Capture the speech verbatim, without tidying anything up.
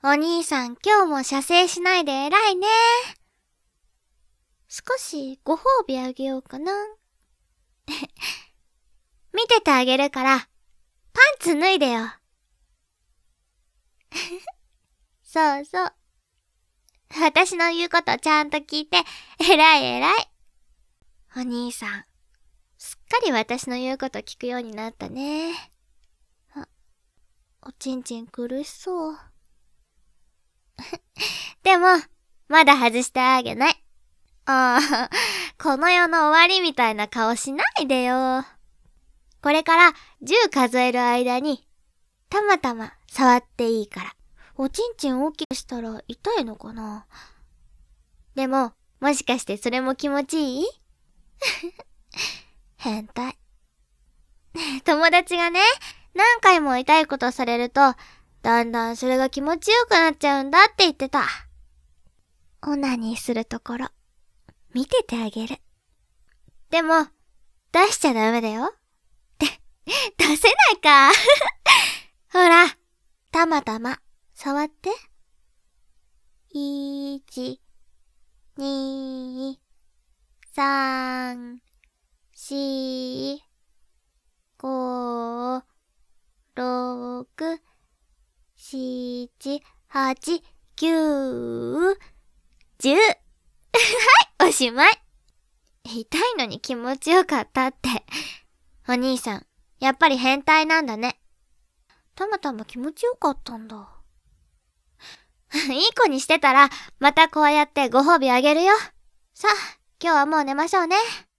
お兄さん、今日も射精しないで偉いね。少しご褒美あげようかな。見ててあげるから、パンツ脱いでよ。そうそう。私の言うことちゃんと聞いて、偉い偉い。お兄さん、すっかり私の言うこと聞くようになったね。あ、おちんちん苦しそう。でも、まだ外してあげない。ああ、この世の終わりみたいな顔しないでよ。これからじゅう数える間に、たまたま触っていいから。おちんちん大きくしたら痛いのかな？でも、もしかしてそれも気持ちいい？変態。友達がね、何回も痛いことされると、だんだんそれが気持ちよくなっちゃうんだって言ってた。オナニーするところ、見ててあげる。でも、出しちゃダメだよ。って、出せないか。ほら、たまたま、触って。いち、に、さん、し、ご、ろく、しち、はち、きゅう、じゅう。はい、おしまい。痛いのに気持ちよかったって。お兄さん、やっぱり変態なんだね。たまたま気持ちよかったんだ。いい子にしてたら、またこうやってご褒美あげるよ。さあ、今日はもう寝ましょうね。